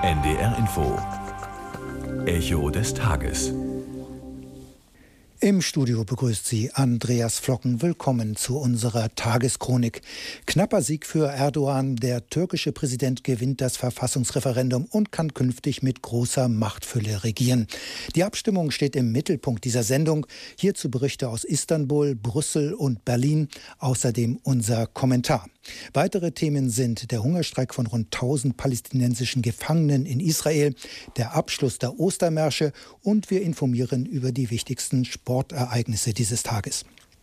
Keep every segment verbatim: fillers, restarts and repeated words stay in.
N D R Info. Echo des Tages. Im Studio begrüßt Sie Andreas Flocken. Willkommen zu unserer Tageschronik. Knapper Sieg für Erdogan. Der türkische Präsident gewinnt das Verfassungsreferendum und kann künftig mit großer Machtfülle regieren. Die Abstimmung steht im Mittelpunkt dieser Sendung. Hierzu Berichte aus Istanbul, Brüssel und Berlin. Außerdem unser Kommentar. Weitere Themen sind der Hungerstreik von rund tausend palästinensischen Gefangenen in Israel, der Abschluss der Ostermärsche und wir informieren über die wichtigsten Sportereignisse dieses Tages.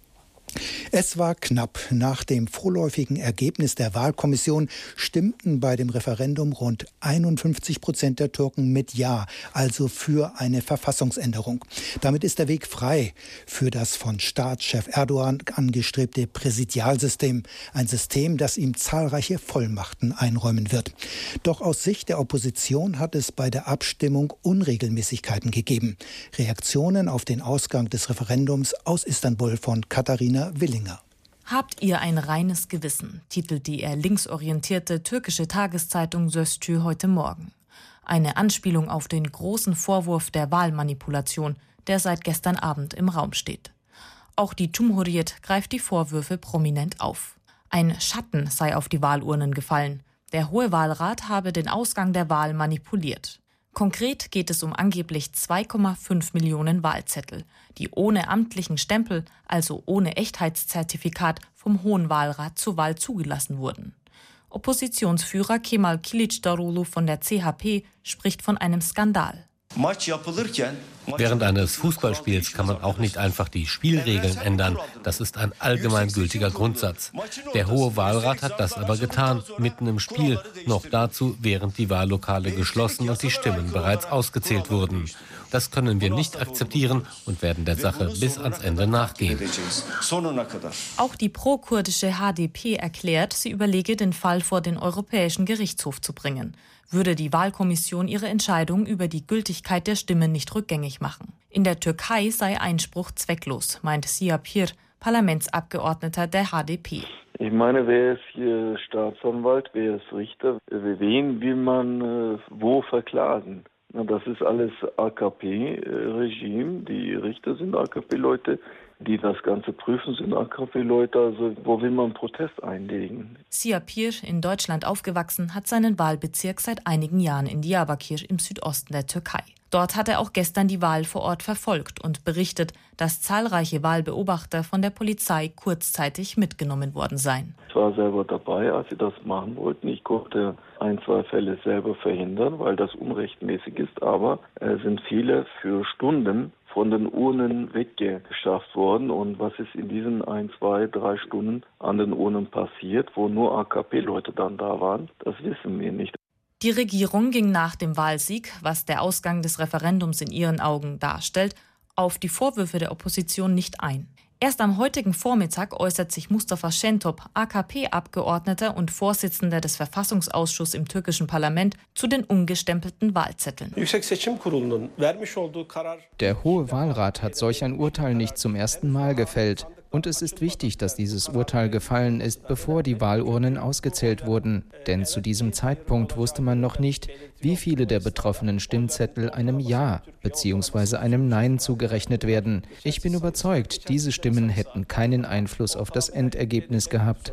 Es war knapp. Nach dem vorläufigen Ergebnis der Wahlkommission stimmten bei dem Referendum rund einundfünfzig Prozent der Türken mit Ja, also für eine Verfassungsänderung. Damit ist der Weg frei für das von Staatschef Erdogan angestrebte Präsidialsystem. Ein System, das ihm zahlreiche Vollmachten einräumen wird. Doch aus Sicht der Opposition hat es bei der Abstimmung Unregelmäßigkeiten gegeben. Reaktionen auf den Ausgang des Referendums aus Istanbul von Katharina Willinger. Habt ihr ein reines Gewissen, titelt die eher linksorientierte türkische Tageszeitung Sözcü heute Morgen. Eine Anspielung auf den großen Vorwurf der Wahlmanipulation, der seit gestern Abend im Raum steht. Auch die Cumhuriyet greift die Vorwürfe prominent auf. Ein Schatten sei auf die Wahlurnen gefallen. Der Hohe Wahlrat habe den Ausgang der Wahl manipuliert. Konkret geht es um angeblich zwei Komma fünf Millionen Wahlzettel, die ohne amtlichen Stempel, also ohne Echtheitszertifikat, vom Hohen Wahlrat zur Wahl zugelassen wurden. Oppositionsführer Kemal Kılıçdaroğlu von der C H P spricht von einem Skandal. Während eines Fußballspiels kann man auch nicht einfach die Spielregeln ändern. Das ist ein allgemeingültiger Grundsatz. Der Hohe Wahlrat hat das aber getan, mitten im Spiel, noch dazu, während die Wahllokale geschlossen und die Stimmen bereits ausgezählt wurden. Das können wir nicht akzeptieren und werden der Sache bis ans Ende nachgehen. Auch die pro-kurdische H D P erklärt, sie überlege, den Fall vor den Europäischen Gerichtshof zu bringen. Würde die Wahlkommission ihre Entscheidung über die Gültigkeit der Stimmen nicht rückgängig machen. In der Türkei sei Einspruch zwecklos, meint Siyapir, Parlamentsabgeordneter der H D P. Ich meine, wer ist hier Staatsanwalt, wer ist Richter? Wen will man äh, wo verklagen? Na, das ist alles A K P-Regime. Die Richter sind A K P-Leute. Die das Ganze prüfen, sind A K P-Leute. Also wo will man Protest einlegen? Siyapir, in Deutschland aufgewachsen, hat seinen Wahlbezirk seit einigen Jahren in Diyarbakir im Südosten der Türkei. Dort hat er auch gestern die Wahl vor Ort verfolgt und berichtet, dass zahlreiche Wahlbeobachter von der Polizei kurzzeitig mitgenommen worden seien. Ich war selber dabei, als sie das machen wollten. Ich konnte ein, zwei Fälle selber verhindern, weil das unrechtmäßig ist. Aber es sind viele für Stunden von den Urnen weggeschafft worden. Und was ist in diesen ein, zwei, drei Stunden an den Urnen passiert, wo nur A K P-Leute dann da waren, das wissen wir nicht. Die Regierung ging nach dem Wahlsieg, was der Ausgang des Referendums in ihren Augen darstellt, auf die Vorwürfe der Opposition nicht ein. Erst am heutigen Vormittag äußert sich Mustafa Şentop, A K P-Abgeordneter und Vorsitzender des Verfassungsausschusses im türkischen Parlament, zu den ungestempelten Wahlzetteln. Der Hohe Wahlrat hat solch ein Urteil nicht zum ersten Mal gefällt. Und es ist wichtig, dass dieses Urteil gefallen ist, bevor die Wahlurnen ausgezählt wurden. Denn zu diesem Zeitpunkt wusste man noch nicht, wie viele der betroffenen Stimmzettel einem Ja bzw. einem Nein zugerechnet werden. Ich bin überzeugt, diese Stimmen hätten keinen Einfluss auf das Endergebnis gehabt.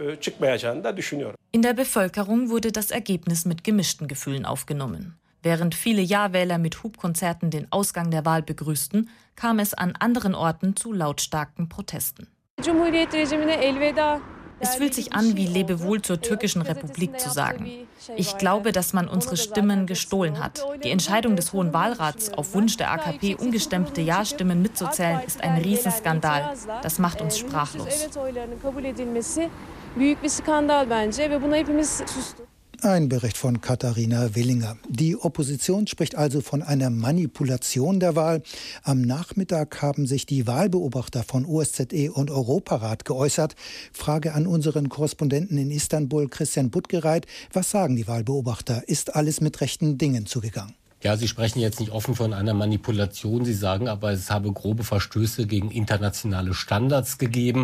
In der Bevölkerung wurde das Ergebnis mit gemischten Gefühlen aufgenommen. Während viele Ja-Wähler mit Hubkonzerten den Ausgang der Wahl begrüßten, kam es an anderen Orten zu lautstarken Protesten. Es fühlt sich an, wie Lebewohl zur türkischen Republik zu sagen. Ich glaube, dass man unsere Stimmen gestohlen hat. Die Entscheidung des Hohen Wahlrats, auf Wunsch der A K P ungestempelte Ja-Stimmen mitzuzählen, ist ein Riesenskandal. Das macht uns sprachlos. Ein Bericht von Katharina Willinger. Die Opposition spricht also von einer Manipulation der Wahl. Am Nachmittag haben sich die Wahlbeobachter von O S Z E und Europarat geäußert. Frage an unseren Korrespondenten in Istanbul, Christian Buttgereit. Was sagen die Wahlbeobachter? Ist alles mit rechten Dingen zugegangen? Ja, Sie sprechen jetzt nicht offen von einer Manipulation. Sie sagen aber, es habe grobe Verstöße gegen internationale Standards gegeben.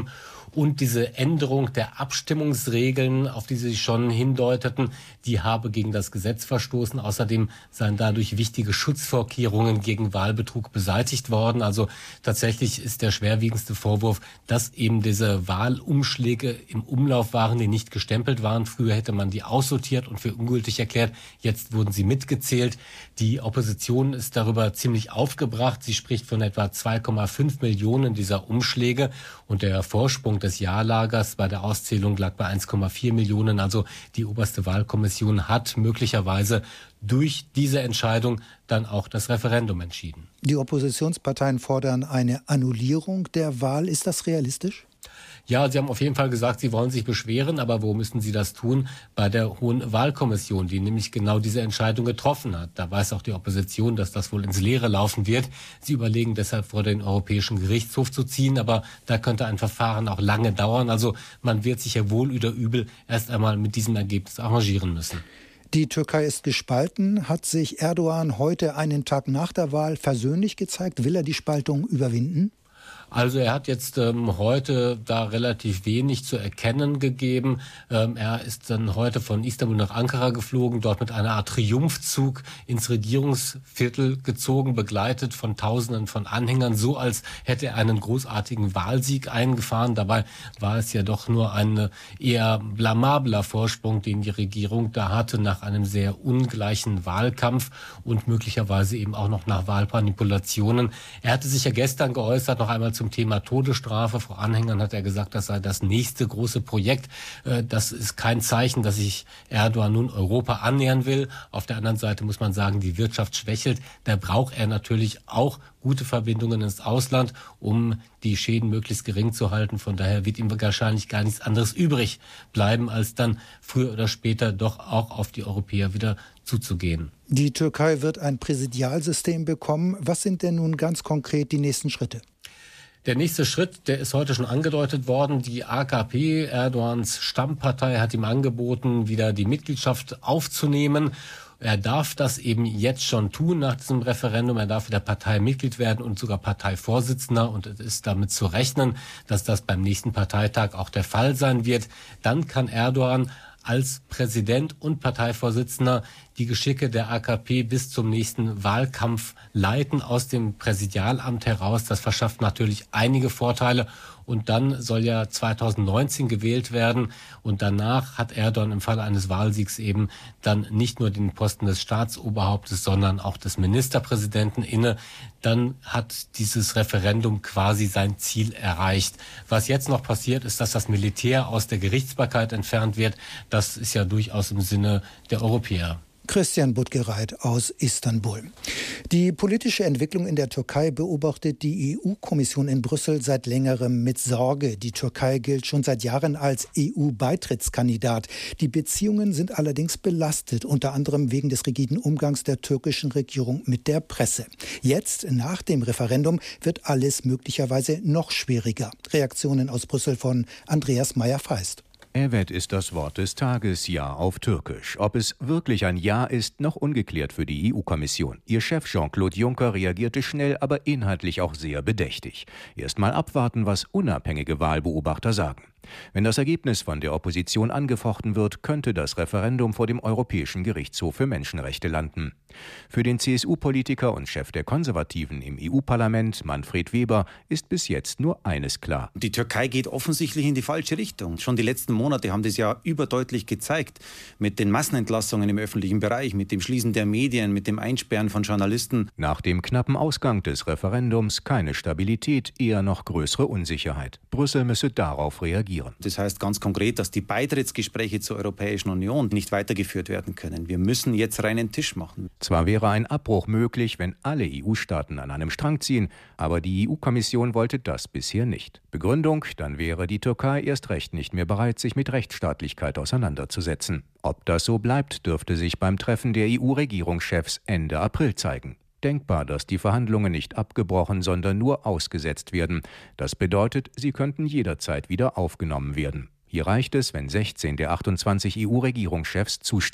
Und diese Änderung der Abstimmungsregeln, auf die Sie schon hindeuteten, die habe gegen das Gesetz verstoßen. Außerdem seien dadurch wichtige Schutzvorkehrungen gegen Wahlbetrug beseitigt worden. Also tatsächlich ist der schwerwiegendste Vorwurf, dass eben diese Wahlumschläge im Umlauf waren, die nicht gestempelt waren. Früher hätte man die aussortiert und für ungültig erklärt. Jetzt wurden sie mitgezählt. Die Opposition ist darüber ziemlich aufgebracht. Sie spricht von etwa zwei Komma fünf Millionen dieser Umschläge. Und der Vorsprung des Ja-Lagers bei der Auszählung lag bei eins Komma vier Millionen. Also die oberste Wahlkommission hat möglicherweise durch diese Entscheidung dann auch das Referendum entschieden. Die Oppositionsparteien fordern eine Annullierung der Wahl. Ist das realistisch? Ja, Sie haben auf jeden Fall gesagt, Sie wollen sich beschweren, aber wo müssen Sie das tun? Bei der Hohen Wahlkommission, die nämlich genau diese Entscheidung getroffen hat. Da weiß auch die Opposition, dass das wohl ins Leere laufen wird. Sie überlegen deshalb, vor den Europäischen Gerichtshof zu ziehen, aber da könnte ein Verfahren auch lange dauern. Also man wird sich ja wohl oder übel erst einmal mit diesem Ergebnis arrangieren müssen. Die Türkei ist gespalten. Hat sich Erdogan heute, einen Tag nach der Wahl, versöhnlich gezeigt? Will er die Spaltung überwinden? Also er hat jetzt ähm, heute da relativ wenig zu erkennen gegeben. Ähm, er ist dann heute von Istanbul nach Ankara geflogen, dort mit einer Art Triumphzug ins Regierungsviertel gezogen, begleitet von Tausenden von Anhängern, so als hätte er einen großartigen Wahlsieg eingefahren. Dabei war es ja doch nur ein eher blamabler Vorsprung, den die Regierung da hatte nach einem sehr ungleichen Wahlkampf und möglicherweise eben auch noch nach Wahlmanipulationen. Er hatte sich ja gestern geäußert, noch einmal zum Thema Todesstrafe. Vor Anhängern hat er gesagt, das sei das nächste große Projekt. Das ist kein Zeichen, dass sich Erdogan nun Europa annähern will. Auf der anderen Seite muss man sagen, die Wirtschaft schwächelt. Da braucht er natürlich auch gute Verbindungen ins Ausland, um die Schäden möglichst gering zu halten. Von daher wird ihm wahrscheinlich gar nichts anderes übrig bleiben, als dann früher oder später doch auch auf die Europäer wieder zuzugehen. Die Türkei wird ein Präsidialsystem bekommen. Was sind denn nun ganz konkret die nächsten Schritte? Der nächste Schritt, der ist heute schon angedeutet worden. Die A K P, Erdogans Stammpartei, hat ihm angeboten, wieder die Mitgliedschaft aufzunehmen. Er darf das eben jetzt schon tun nach diesem Referendum. Er darf wieder Parteimitglied werden und sogar Parteivorsitzender. Und es ist damit zu rechnen, dass das beim nächsten Parteitag auch der Fall sein wird. Dann kann Erdogan als Präsident und Parteivorsitzender die Geschicke der A K P bis zum nächsten Wahlkampf leiten aus dem Präsidialamt heraus. Das verschafft natürlich einige Vorteile. Und dann soll ja zweitausendneunzehn gewählt werden. Und danach hat Erdogan im Falle eines Wahlsiegs eben dann nicht nur den Posten des Staatsoberhauptes, sondern auch des Ministerpräsidenten inne. Dann hat dieses Referendum quasi sein Ziel erreicht. Was jetzt noch passiert, ist, dass das Militär aus der Gerichtsbarkeit entfernt wird. Das ist ja durchaus im Sinne der Europäer. Christian Budgereit aus Istanbul. Die politische Entwicklung in der Türkei beobachtet die E U-Kommission in Brüssel seit längerem mit Sorge. Die Türkei gilt schon seit Jahren als E U-Beitrittskandidat. Die Beziehungen sind allerdings belastet, unter anderem wegen des rigiden Umgangs der türkischen Regierung mit der Presse. Jetzt, nach dem Referendum, wird alles möglicherweise noch schwieriger. Reaktionen aus Brüssel von Andreas Meyer-Feist. Evet ist das Wort des Tages, Ja auf Türkisch. Ob es wirklich ein Ja ist, noch ungeklärt für die E U-Kommission. Ihr Chef Jean-Claude Juncker reagierte schnell, aber inhaltlich auch sehr bedächtig. Erst mal abwarten, was unabhängige Wahlbeobachter sagen. Wenn das Ergebnis von der Opposition angefochten wird, könnte das Referendum vor dem Europäischen Gerichtshof für Menschenrechte landen. Für den C S U-Politiker und Chef der Konservativen im E U-Parlament, Manfred Weber, ist bis jetzt nur eines klar. Die Türkei geht offensichtlich in die falsche Richtung. Schon die letzten Monate haben das ja überdeutlich gezeigt. Mit den Massenentlassungen im öffentlichen Bereich, mit dem Schließen der Medien, mit dem Einsperren von Journalisten. Nach dem knappen Ausgang des Referendums keine Stabilität, eher noch größere Unsicherheit. Brüssel müsse darauf reagieren. Das heißt ganz konkret, dass die Beitrittsgespräche zur Europäischen Union nicht weitergeführt werden können. Wir müssen jetzt reinen Tisch machen. Zwar wäre ein Abbruch möglich, wenn alle E U-Staaten an einem Strang ziehen, aber die E U-Kommission wollte das bisher nicht. Begründung, dann wäre die Türkei erst recht nicht mehr bereit, sich mit Rechtsstaatlichkeit auseinanderzusetzen. Ob das so bleibt, dürfte sich beim Treffen der E U-Regierungschefs Ende April zeigen. Denkbar, dass die Verhandlungen nicht abgebrochen, sondern nur ausgesetzt werden. Das bedeutet, sie könnten jederzeit wieder aufgenommen werden. Hier reicht es, wenn sechzehn der achtundzwanzig E U-Regierungschefs zustimmen.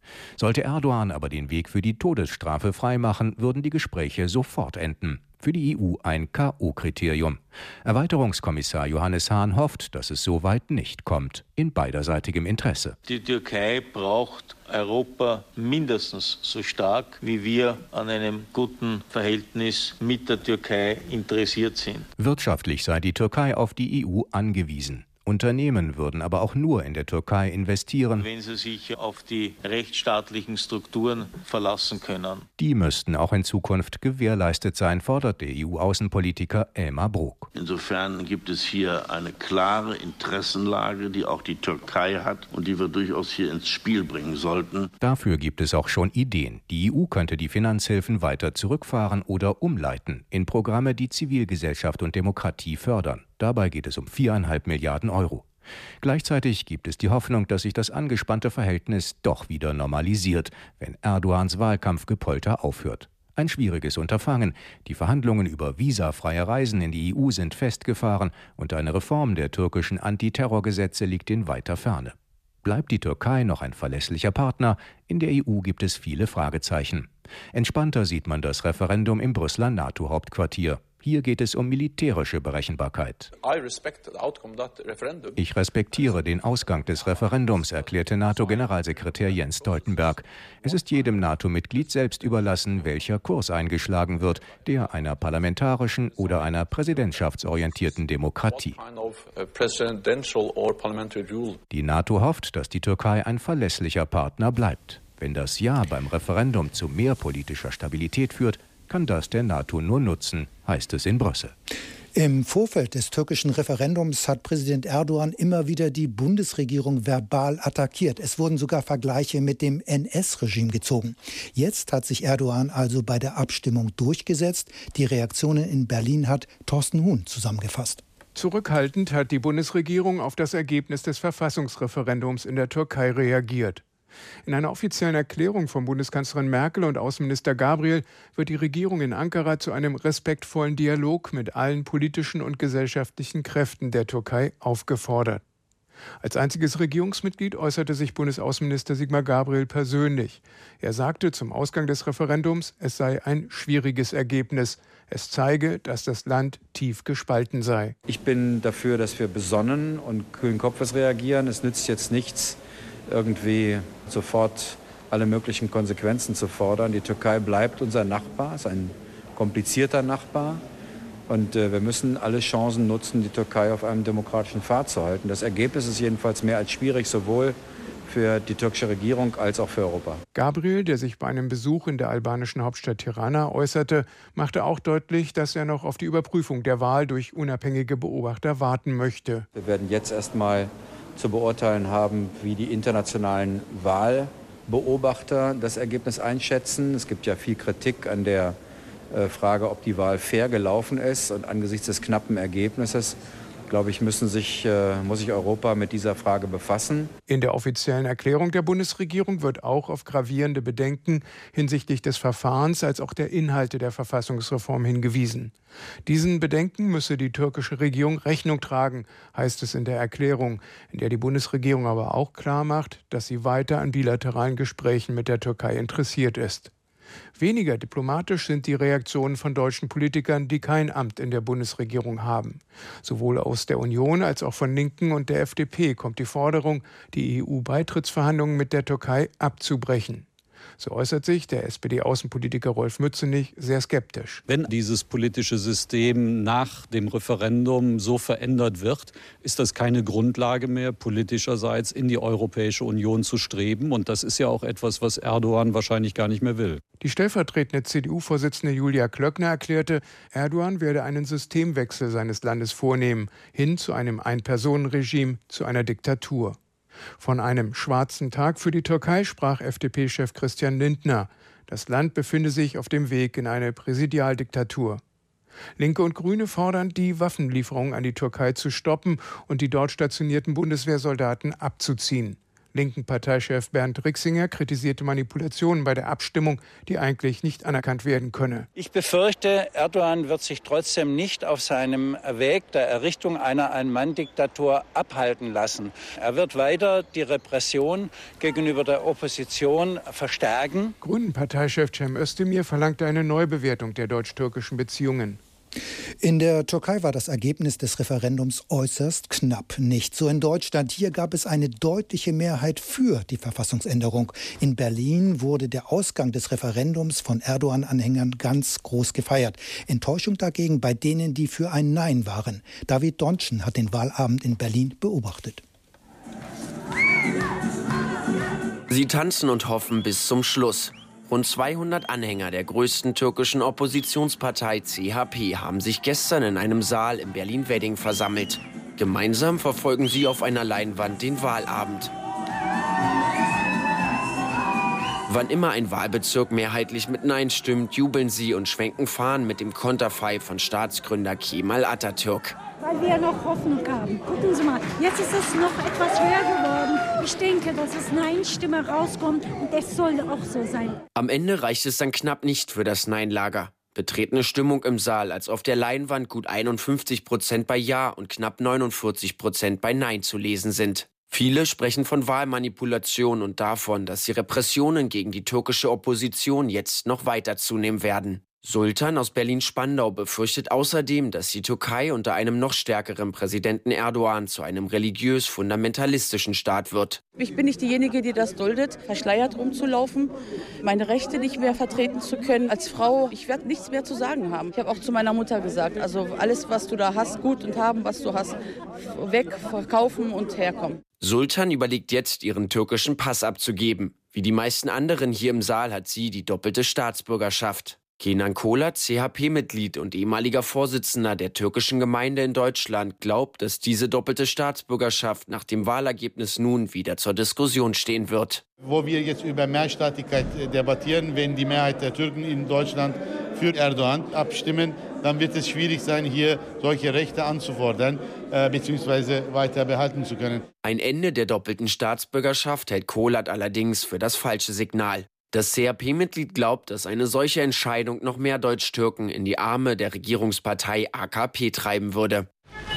Sollte Erdogan aber den Weg für die Todesstrafe freimachen, würden die Gespräche sofort enden. Für die E U ein K O-Kriterium. Erweiterungskommissar Johannes Hahn hofft, dass es so weit nicht kommt, in beiderseitigem Interesse. Die Türkei braucht Europa mindestens so stark, wie wir an einem guten Verhältnis mit der Türkei interessiert sind. Wirtschaftlich sei die Türkei auf die E U angewiesen. Unternehmen würden aber auch nur in der Türkei investieren, wenn sie sich auf die rechtsstaatlichen Strukturen verlassen können. Die müssten auch in Zukunft gewährleistet sein, fordert der E U-Außenpolitiker Elmar Brok. Insofern gibt es hier eine klare Interessenlage, die auch die Türkei hat und die wir durchaus hier ins Spiel bringen sollten. Dafür gibt es auch schon Ideen. Die E U könnte die Finanzhilfen weiter zurückfahren oder umleiten in Programme, die Zivilgesellschaft und Demokratie fördern. Dabei geht es um viereinhalb Milliarden Euro. Gleichzeitig gibt es die Hoffnung, dass sich das angespannte Verhältnis doch wieder normalisiert, wenn Erdogans Wahlkampfgepolter aufhört. Ein schwieriges Unterfangen. Die Verhandlungen über visafreie Reisen in die E U sind festgefahren und eine Reform der türkischen Antiterrorgesetze liegt in weiter Ferne. Bleibt die Türkei noch ein verlässlicher Partner? In der E U gibt es viele Fragezeichen. Entspannter sieht man das Referendum im Brüsseler NATO-Hauptquartier. Hier geht es um militärische Berechenbarkeit. Ich respektiere den Ausgang des Referendums, erklärte NATO-Generalsekretär Jens Stoltenberg. Es ist jedem NATO-Mitglied selbst überlassen, welcher Kurs eingeschlagen wird, der einer parlamentarischen oder einer präsidentschaftsorientierten Demokratie. Die NATO hofft, dass die Türkei ein verlässlicher Partner bleibt. Wenn das Ja beim Referendum zu mehr politischer Stabilität führt, kann das der NATO nur nutzen, heißt es in Brüssel. Im Vorfeld des türkischen Referendums hat Präsident Erdogan immer wieder die Bundesregierung verbal attackiert. Es wurden sogar Vergleiche mit dem N S-Regime gezogen. Jetzt hat sich Erdogan also bei der Abstimmung durchgesetzt. Die Reaktionen in Berlin hat Thorsten Huhn zusammengefasst. Zurückhaltend hat die Bundesregierung auf das Ergebnis des Verfassungsreferendums in der Türkei reagiert. In einer offiziellen Erklärung von Bundeskanzlerin Merkel und Außenminister Gabriel wird die Regierung in Ankara zu einem respektvollen Dialog mit allen politischen und gesellschaftlichen Kräften der Türkei aufgefordert. Als einziges Regierungsmitglied äußerte sich Bundesaußenminister Sigmar Gabriel persönlich. Er sagte zum Ausgang des Referendums, es sei ein schwieriges Ergebnis. Es zeige, dass das Land tief gespalten sei. Ich bin dafür, dass wir besonnen und kühlen Kopfes reagieren. Es nützt jetzt nichts, irgendwie sofort alle möglichen Konsequenzen zu fordern. Die Türkei bleibt unser Nachbar, ist ein komplizierter Nachbar. Und äh, wir müssen alle Chancen nutzen, die Türkei auf einem demokratischen Pfad zu halten. Das Ergebnis ist jedenfalls mehr als schwierig, sowohl für die türkische Regierung als auch für Europa. Gabriel, der sich bei einem Besuch in der albanischen Hauptstadt Tirana äußerte, machte auch deutlich, dass er noch auf die Überprüfung der Wahl durch unabhängige Beobachter warten möchte. Wir werden jetzt erst mal zu beurteilen haben, wie die internationalen Wahlbeobachter das Ergebnis einschätzen. Es gibt ja viel Kritik an der äh, Frage, ob die Wahl fair gelaufen ist. Und angesichts des knappen Ergebnisses, glaube ich, müssen sich, äh, muss sich Europa mit dieser Frage befassen. In der offiziellen Erklärung der Bundesregierung wird auch auf gravierende Bedenken hinsichtlich des Verfahrens als auch der Inhalte der Verfassungsreform hingewiesen. Diesen Bedenken müsse die türkische Regierung Rechnung tragen, heißt es in der Erklärung, in der die Bundesregierung aber auch klarmacht, dass sie weiter an bilateralen Gesprächen mit der Türkei interessiert ist. Weniger diplomatisch sind die Reaktionen von deutschen Politikern, die kein Amt in der Bundesregierung haben. Sowohl aus der Union als auch von Linken und der F D P kommt die Forderung, die E U-Beitrittsverhandlungen mit der Türkei abzubrechen. So äußert sich der S P D-Außenpolitiker Rolf Mützenich sehr skeptisch. Wenn dieses politische System nach dem Referendum so verändert wird, ist das keine Grundlage mehr, politischerseits in die Europäische Union zu streben. Und das ist ja auch etwas, was Erdogan wahrscheinlich gar nicht mehr will. Die stellvertretende C D U-Vorsitzende Julia Klöckner erklärte, Erdogan werde einen Systemwechsel seines Landes vornehmen, hin zu einem Ein-Personen-Regime, zu einer Diktatur. Von einem schwarzen Tag für die Türkei sprach F D P-Chef Christian Lindner. Das Land befinde sich auf dem Weg in eine Präsidialdiktatur. Linke und Grüne fordern, die Waffenlieferungen an die Türkei zu stoppen und die dort stationierten Bundeswehrsoldaten abzuziehen. Linken Parteichef Bernd Rixinger kritisierte Manipulationen bei der Abstimmung, die eigentlich nicht anerkannt werden könne. Ich befürchte, Erdogan wird sich trotzdem nicht auf seinem Weg der Errichtung einer Ein-Mann-Diktatur abhalten lassen. Er wird weiter die Repression gegenüber der Opposition verstärken. Grünen-Parteichef Cem Özdemir verlangte eine Neubewertung der deutsch-türkischen Beziehungen. In der Türkei war das Ergebnis des Referendums äußerst knapp. Nicht so in Deutschland. Hier gab es eine deutliche Mehrheit für die Verfassungsänderung. In Berlin wurde der Ausgang des Referendums von Erdogan-Anhängern ganz groß gefeiert. Enttäuschung dagegen bei denen, die für ein Nein waren. David Donschen hat den Wahlabend in Berlin beobachtet. Sie tanzen und hoffen bis zum Schluss. Rund zweihundert Anhänger der größten türkischen Oppositionspartei C H P haben sich gestern in einem Saal in Berlin-Wedding versammelt. Gemeinsam verfolgen sie auf einer Leinwand den Wahlabend. Wann immer ein Wahlbezirk mehrheitlich mit Nein stimmt, jubeln sie und schwenken Fahnen mit dem Konterfei von Staatsgründer Kemal Atatürk. Weil wir noch Hoffnung haben. Gucken Sie mal, jetzt ist es noch etwas höher geworden. Ich denke, dass es Nein-Stimme rauskommt und es soll auch so sein. Am Ende reicht es dann knapp nicht für das Nein-Lager. Betretene Stimmung im Saal, als auf der Leinwand gut einundfünfzig Prozent bei Ja und knapp neunundvierzig Prozent bei Nein zu lesen sind. Viele sprechen von Wahlmanipulation und davon, dass die Repressionen gegen die türkische Opposition jetzt noch weiter zunehmen werden. Sultan aus Berlin-Spandau befürchtet außerdem, dass die Türkei unter einem noch stärkeren Präsidenten Erdogan zu einem religiös-fundamentalistischen Staat wird. Ich bin nicht diejenige, die das duldet, verschleiert rumzulaufen, meine Rechte nicht mehr vertreten zu können. Als Frau, ich werde nichts mehr zu sagen haben. Ich habe auch zu meiner Mutter gesagt, also alles, was du da hast, gut und haben, was du hast, weg, verkaufen und herkommen. Sultan überlegt jetzt, ihren türkischen Pass abzugeben. Wie die meisten anderen hier im Saal hat sie die doppelte Staatsbürgerschaft. Kenan Kolat, C H P-Mitglied und ehemaliger Vorsitzender der türkischen Gemeinde in Deutschland, glaubt, dass diese doppelte Staatsbürgerschaft nach dem Wahlergebnis nun wieder zur Diskussion stehen wird. Wo wir jetzt über Mehrstaatigkeit debattieren, wenn die Mehrheit der Türken in Deutschland für Erdogan abstimmen, dann wird es schwierig sein, hier solche Rechte anzufordern äh, bzw. weiter behalten zu können. Ein Ende der doppelten Staatsbürgerschaft hält Kolat allerdings für das falsche Signal. Das C H P-Mitglied glaubt, dass eine solche Entscheidung noch mehr Deutsch-Türken in die Arme der Regierungspartei A K P treiben würde.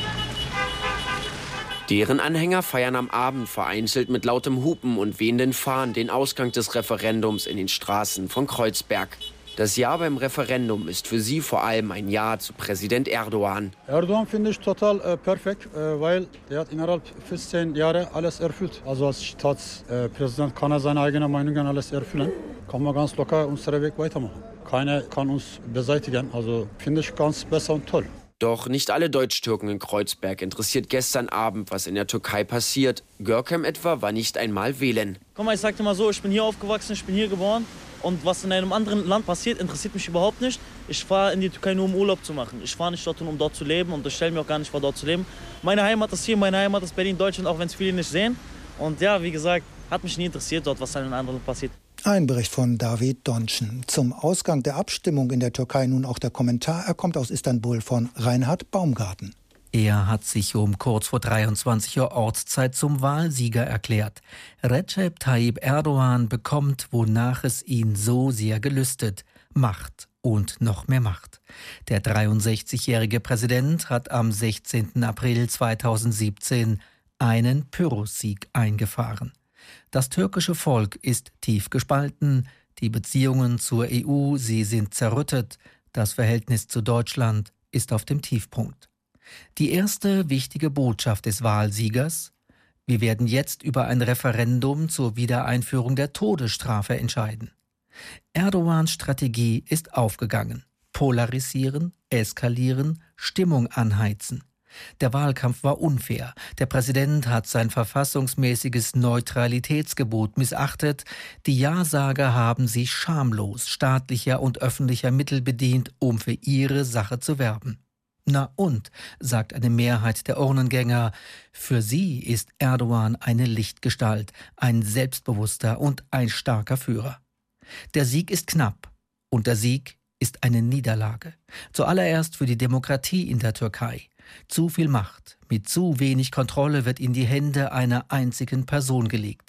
Deren Anhänger feiern am Abend vereinzelt mit lautem Hupen und wehenden Fahnen den Ausgang des Referendums in den Straßen von Kreuzberg. Das Ja beim Referendum ist für sie vor allem ein Ja zu Präsident Erdogan. Erdogan finde ich total äh, perfekt, äh, weil er hat innerhalb fünfzehn Jahre alles erfüllt. Also als Staatspräsident kann er seine eigenen Meinungen alles erfüllen. Kann man ganz locker unseren Weg weitermachen. Keiner kann uns beseitigen. Also finde ich ganz besser und toll. Doch nicht alle Deutsch-Türken in Kreuzberg interessiert gestern Abend, was in der Türkei passiert. Görkem etwa war nicht einmal wählen. Guck mal, ich sag dir mal so, ich bin hier aufgewachsen, ich bin hier geboren. Und was in einem anderen Land passiert, interessiert mich überhaupt nicht. Ich fahre in die Türkei nur, um Urlaub zu machen. Ich fahre nicht dorthin, um dort zu leben. Und ich stelle mir auch gar nicht vor, dort zu leben. Meine Heimat ist hier, meine Heimat ist Berlin, Deutschland, auch wenn es viele nicht sehen. Und ja, wie gesagt, hat mich nie interessiert dort, was in einem anderen Land passiert. Ein Bericht von David Donschen. Zum Ausgang der Abstimmung in der Türkei nun auch der Kommentar. Er kommt aus Istanbul von Reinhard Baumgarten. Er hat sich um kurz vor dreiundzwanzig Uhr Ortszeit zum Wahlsieger erklärt. Recep Tayyip Erdogan bekommt, wonach es ihn so sehr gelüstet: Macht und noch mehr Macht. Der dreiundsechzigjährige Präsident hat am sechzehnten April zweitausendsiebzehn einen Pyrrhussieg eingefahren. Das türkische Volk ist tief gespalten, die Beziehungen zur E U, sie sind zerrüttet, das Verhältnis zu Deutschland ist auf dem Tiefpunkt. Die erste wichtige Botschaft des Wahlsiegers: Wir werden jetzt über ein Referendum zur Wiedereinführung der Todesstrafe entscheiden. Erdogans Strategie ist aufgegangen. Polarisieren, eskalieren, Stimmung anheizen. Der Wahlkampf war unfair. Der Präsident hat sein verfassungsmäßiges Neutralitätsgebot missachtet. Die Ja-Sager haben sich schamlos staatlicher und öffentlicher Mittel bedient, um für ihre Sache zu werben. Na und, sagt eine Mehrheit der Urnengänger, für sie ist Erdogan eine Lichtgestalt, ein selbstbewusster und ein starker Führer. Der Sieg ist knapp und der Sieg ist eine Niederlage. Zuallererst für die Demokratie in der Türkei. Zu viel Macht mit zu wenig Kontrolle wird in die Hände einer einzigen Person gelegt.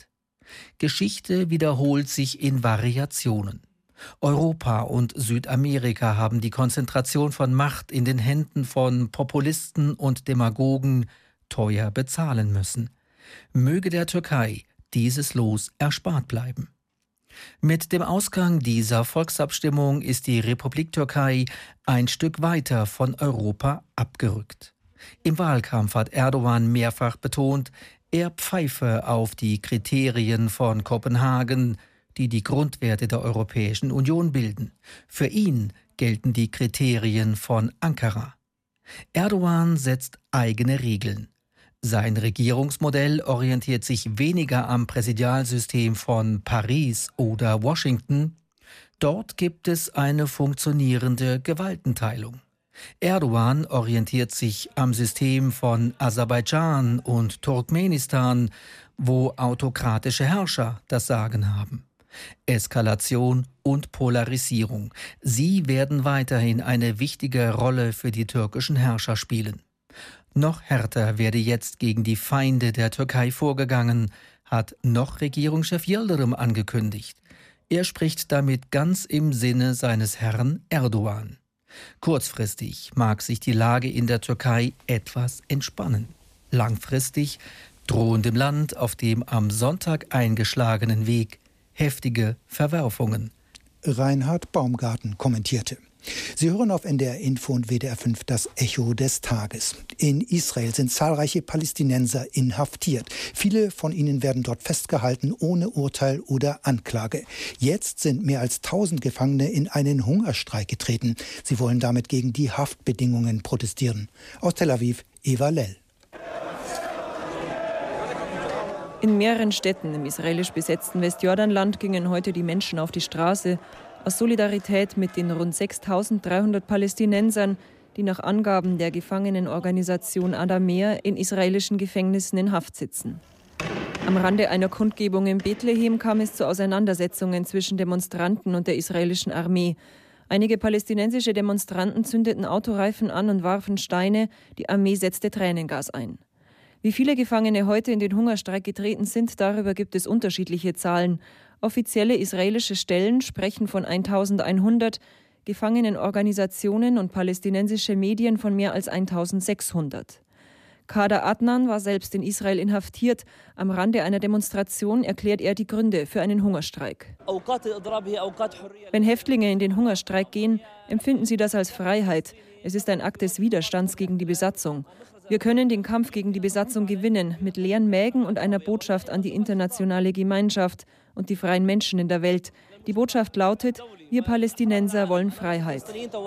Geschichte wiederholt sich in Variationen. Europa und Südamerika haben die Konzentration von Macht in den Händen von Populisten und Demagogen teuer bezahlen müssen. Möge der Türkei dieses Los erspart bleiben. Mit dem Ausgang dieser Volksabstimmung ist die Republik Türkei ein Stück weiter von Europa abgerückt. Im Wahlkampf hat Erdogan mehrfach betont, er pfeife auf die Kriterien von Kopenhagen, die die Grundwerte der Europäischen Union bilden. Für ihn gelten die Kriterien von Ankara. Erdogan setzt eigene Regeln. Sein Regierungsmodell orientiert sich weniger am Präsidialsystem von Paris oder Washington. Dort gibt es eine funktionierende Gewaltenteilung. Erdogan orientiert sich am System von Aserbaidschan und Turkmenistan, wo autokratische Herrscher das Sagen haben. Eskalation und Polarisierung. Sie werden weiterhin eine wichtige Rolle für die türkischen Herrscher spielen. Noch härter werde jetzt gegen die Feinde der Türkei vorgegangen, hat noch Regierungschef Yildirim angekündigt. Er spricht damit ganz im Sinne seines Herrn Erdogan. Kurzfristig mag sich die Lage in der Türkei etwas entspannen. Langfristig drohen dem Land auf dem am Sonntag eingeschlagenen Weg heftige Verwerfungen. Reinhard Baumgarten kommentierte. Sie hören auf N D R Info und W D R fünf das Echo des Tages. In Israel sind zahlreiche Palästinenser inhaftiert. Viele von ihnen werden dort festgehalten ohne Urteil oder Anklage. Jetzt sind mehr als tausend Gefangene in einen Hungerstreik getreten. Sie wollen damit gegen die Haftbedingungen protestieren. Aus Tel Aviv, Eva Lell. In mehreren Städten im israelisch besetzten Westjordanland gingen heute die Menschen auf die Straße, aus Solidarität mit den rund sechstausenddreihundert Palästinensern, die nach Angaben der Gefangenenorganisation Addameer in israelischen Gefängnissen in Haft sitzen. Am Rande einer Kundgebung in Bethlehem kam es zu Auseinandersetzungen zwischen Demonstranten und der israelischen Armee. Einige palästinensische Demonstranten zündeten Autoreifen an und warfen Steine, die Armee setzte Tränengas ein. Wie viele Gefangene heute in den Hungerstreik getreten sind, darüber gibt es unterschiedliche Zahlen. Offizielle israelische Stellen sprechen von eintausendeinhundert, Gefangenenorganisationen und palästinensische Medien von mehr als eintausendsechshundert. Kader Adnan war selbst in Israel inhaftiert. Am Rande einer Demonstration erklärt er die Gründe für einen Hungerstreik. Wenn Häftlinge in den Hungerstreik gehen, empfinden sie das als Freiheit. Es ist ein Akt des Widerstands gegen die Besatzung. Wir können den Kampf gegen die Besatzung gewinnen, mit leeren Mägen und einer Botschaft an die internationale Gemeinschaft und die freien Menschen in der Welt. Die Botschaft lautet, wir Palästinenser wollen Freiheit.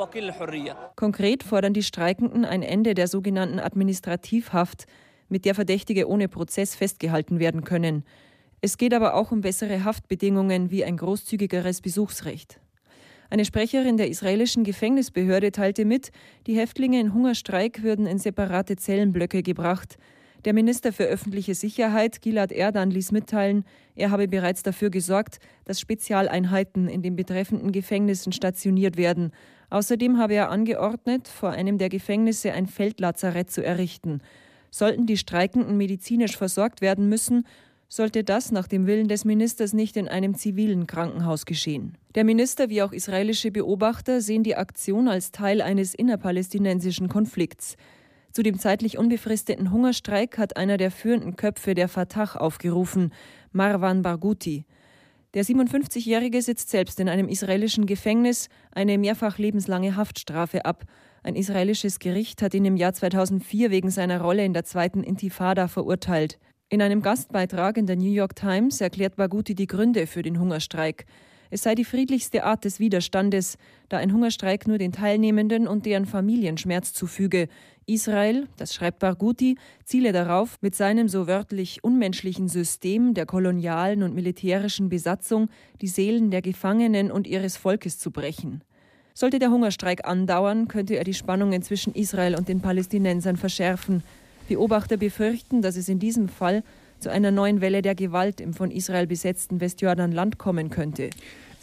Konkret fordern die Streikenden ein Ende der sogenannten Administrativhaft, mit der Verdächtige ohne Prozess festgehalten werden können. Es geht aber auch um bessere Haftbedingungen wie ein großzügigeres Besuchsrecht. Eine Sprecherin der israelischen Gefängnisbehörde teilte mit, die Häftlinge in Hungerstreik würden in separate Zellenblöcke gebracht. Der Minister für öffentliche Sicherheit, Gilad Erdan, ließ mitteilen, er habe bereits dafür gesorgt, dass Spezialeinheiten in den betreffenden Gefängnissen stationiert werden. Außerdem habe er angeordnet, vor einem der Gefängnisse ein Feldlazarett zu errichten. Sollten die Streikenden medizinisch versorgt werden müssen, sollte das nach dem Willen des Ministers nicht in einem zivilen Krankenhaus geschehen. Der Minister wie auch israelische Beobachter sehen die Aktion als Teil eines innerpalästinensischen Konflikts. Zu dem zeitlich unbefristeten Hungerstreik hat einer der führenden Köpfe der Fatah aufgerufen, Marwan Barghouti. Der siebenundfünfzigjährige sitzt selbst in einem israelischen Gefängnis eine mehrfach lebenslange Haftstrafe ab. Ein israelisches Gericht hat ihn im Jahr zweitausendvier wegen seiner Rolle in der zweiten Intifada verurteilt. In einem Gastbeitrag in der New York Times erklärt Barghouti die Gründe für den Hungerstreik. Es sei die friedlichste Art des Widerstandes, da ein Hungerstreik nur den Teilnehmenden und deren Familien Schmerz zufüge. Israel, das schreibt Barghouti, ziele darauf, mit seinem so wörtlich unmenschlichen System der kolonialen und militärischen Besatzung die Seelen der Gefangenen und ihres Volkes zu brechen. Sollte der Hungerstreik andauern, könnte er die Spannungen zwischen Israel und den Palästinensern verschärfen. Beobachter befürchten, dass es in diesem Fall zu einer neuen Welle der Gewalt im von Israel besetzten Westjordanland kommen könnte.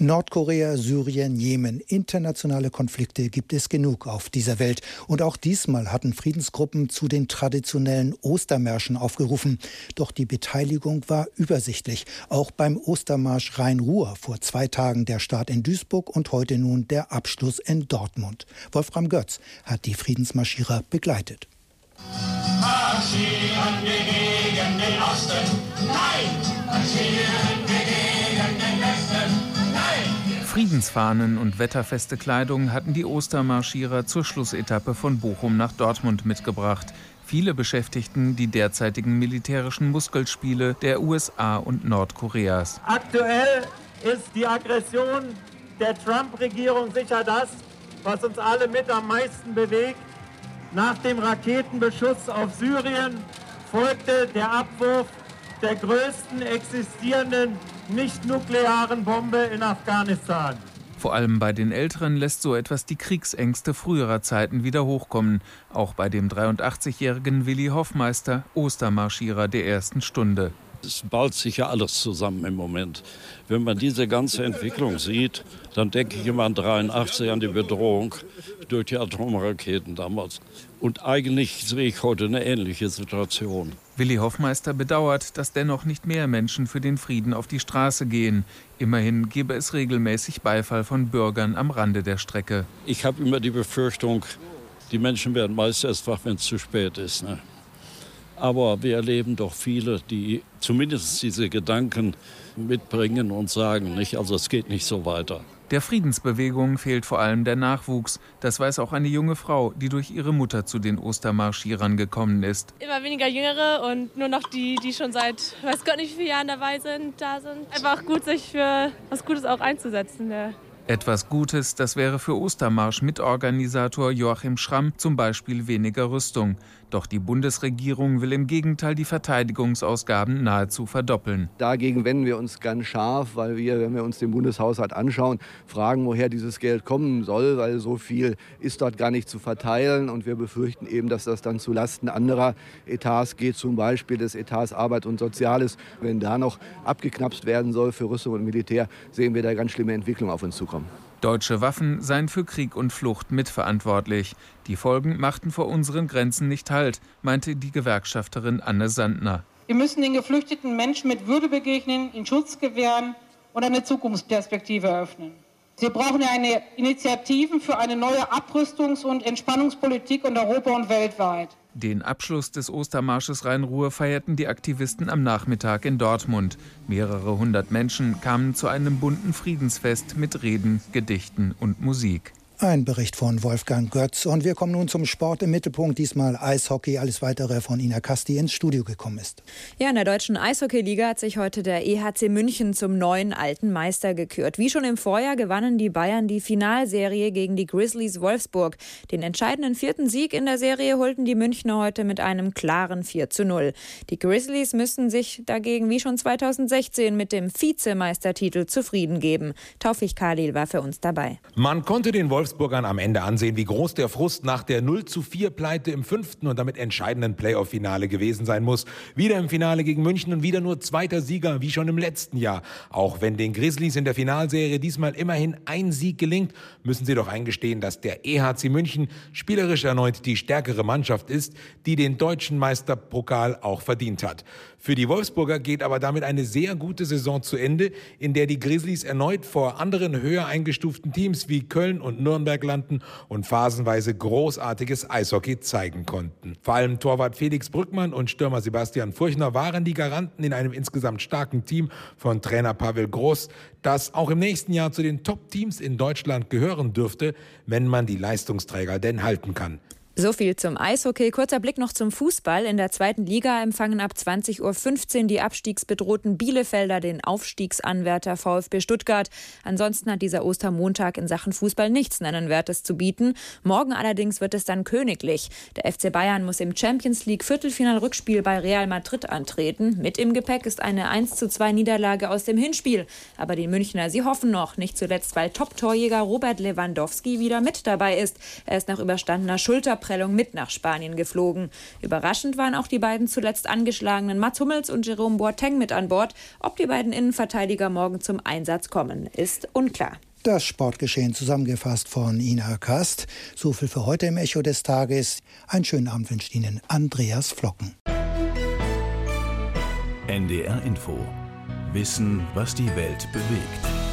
Nordkorea, Syrien, Jemen. Internationale Konflikte gibt es genug auf dieser Welt. Und auch diesmal hatten Friedensgruppen zu den traditionellen Ostermärschen aufgerufen. Doch die Beteiligung war übersichtlich. Auch beim Ostermarsch Rhein-Ruhr vor zwei Tagen der Start in Duisburg und heute nun der Abschluss in Dortmund. Wolfram Götz hat die Friedensmarschierer begleitet. Marschieren wir gegen den Osten. Nein! Marschieren wir gegen den Westen. Friedensfahnen und wetterfeste Kleidung hatten die Ostermarschierer zur Schlussetappe von Bochum nach Dortmund mitgebracht. Viele beschäftigten die derzeitigen militärischen Muskelspiele der U S A und Nordkoreas. Aktuell ist die Aggression der Trump-Regierung sicher das, was uns alle mit am meisten bewegt. Nach dem Raketenbeschuss auf Syrien folgte der Abwurf der größten existierenden nicht-nuklearen Bombe in Afghanistan. Vor allem bei den Älteren lässt so etwas die Kriegsängste früherer Zeiten wieder hochkommen. Auch bei dem dreiundachtzigjährigen Willi Hoffmeister, Ostermarschierer der ersten Stunde. Es ballt sich ja alles zusammen im Moment. Wenn man diese ganze Entwicklung sieht, dann denke ich immer an dreiundachtzig, an die Bedrohung durch die Atomraketen damals. Und eigentlich sehe ich heute eine ähnliche Situation. Willi Hoffmeister bedauert, dass dennoch nicht mehr Menschen für den Frieden auf die Straße gehen. Immerhin gebe es regelmäßig Beifall von Bürgern am Rande der Strecke. Ich habe immer die Befürchtung, die Menschen werden meist erst wach, wenn es zu spät ist. Ne? Aber wir erleben doch viele, die zumindest diese Gedanken mitbringen und sagen, nicht, also es geht nicht so weiter. Der Friedensbewegung fehlt vor allem der Nachwuchs. Das weiß auch eine junge Frau, die durch ihre Mutter zu den Ostermarschierern gekommen ist. Immer weniger Jüngere und nur noch die, die schon seit, weiß Gott nicht wie vielen Jahren dabei sind, da sind. Einfach gut, sich für was Gutes auch einzusetzen. Ja. Etwas Gutes, das wäre für Ostermarsch-Mitorganisator Joachim Schramm zum Beispiel weniger Rüstung. Doch die Bundesregierung will im Gegenteil die Verteidigungsausgaben nahezu verdoppeln. Dagegen wenden wir uns ganz scharf, weil wir, wenn wir uns den Bundeshaushalt anschauen, fragen, woher dieses Geld kommen soll, weil so viel ist dort gar nicht zu verteilen. Und wir befürchten eben, dass das dann zulasten anderer Etats geht, zum Beispiel des Etats Arbeit und Soziales. Wenn da noch abgeknapst werden soll für Rüstung und Militär, sehen wir da ganz schlimme Entwicklungen auf uns zukommen. Deutsche Waffen seien für Krieg und Flucht mitverantwortlich. Die Folgen machten vor unseren Grenzen nicht Halt, meinte die Gewerkschafterin Anne Sandner. Wir müssen den geflüchteten Menschen mit Würde begegnen, ihnen Schutz gewähren und eine Zukunftsperspektive eröffnen. Wir brauchen eine Initiativen für eine neue Abrüstungs- und Entspannungspolitik in Europa und weltweit. Den Abschluss des Ostermarsches Rhein-Ruhr feierten die Aktivisten am Nachmittag in Dortmund. Mehrere hundert Menschen kamen zu einem bunten Friedensfest mit Reden, Gedichten und Musik. Ein Bericht von Wolfgang Götz. Und wir kommen nun zum Sport im Mittelpunkt. Diesmal Eishockey. Alles Weitere von Ina Kast, die ins Studio gekommen ist. Ja, in der deutschen Eishockeyliga hat sich heute der E H C München zum neuen alten Meister gekürt. Wie schon im Vorjahr gewannen die Bayern die Finalserie gegen die Grizzlies Wolfsburg. Den entscheidenden vierten Sieg in der Serie holten die Münchner heute mit einem klaren vier zu null. Die Grizzlies müssen sich dagegen wie schon zweitausendsechzehn mit dem Vizemeistertitel zufrieden geben. Taufik Khalil war für uns dabei. Man konnte den Wolfsburg Wolfsburgern am Ende ansehen, wie groß der Frust nach der null zu vier Pleite im fünften und damit entscheidenden Playoff-Finale gewesen sein muss. Wieder im Finale gegen München und wieder nur zweiter Sieger, wie schon im letzten Jahr. Auch wenn den Grizzlies in der Finalserie diesmal immerhin ein Sieg gelingt, müssen sie doch eingestehen, dass der E H C München spielerisch erneut die stärkere Mannschaft ist, die den deutschen Meisterpokal auch verdient hat. Für die Wolfsburger geht aber damit eine sehr gute Saison zu Ende, in der die Grizzlies erneut vor anderen höher eingestuften Teams wie Köln und Nürnberg landen und phasenweise großartiges Eishockey zeigen konnten. Vor allem Torwart Felix Brückmann und Stürmer Sebastian Furchner waren die Garanten in einem insgesamt starken Team von Trainer Pavel Groß, das auch im nächsten Jahr zu den Top-Teams in Deutschland gehören dürfte, wenn man die Leistungsträger denn halten kann. So viel zum Eishockey. Kurzer Blick noch zum Fußball. In der zweiten Liga empfangen ab zwanzig Uhr fünfzehn die abstiegsbedrohten Bielefelder den Aufstiegsanwärter VfB Stuttgart. Ansonsten hat dieser Ostermontag in Sachen Fußball nichts Nennenswertes zu bieten. Morgen allerdings wird es dann königlich. Der F C Bayern muss im Champions League Viertelfinal-Rückspiel bei Real Madrid antreten. Mit im Gepäck ist eine eins zu zwei Niederlage aus dem Hinspiel. Aber die Münchner, sie hoffen noch, nicht zuletzt, weil Top-Torjäger Robert Lewandowski wieder mit dabei ist. Er ist nach überstandener Schulter Verprellung mit nach Spanien geflogen. Überraschend waren auch die beiden zuletzt angeschlagenen Mats Hummels und Jerome Boateng mit an Bord. Ob die beiden Innenverteidiger morgen zum Einsatz kommen, ist unklar. Das Sportgeschehen zusammengefasst von Ina Kast. So viel für heute im Echo des Tages. Einen schönen Abend wünscht Ihnen Andreas Flocken. N D R Info. Wissen, was die Welt bewegt.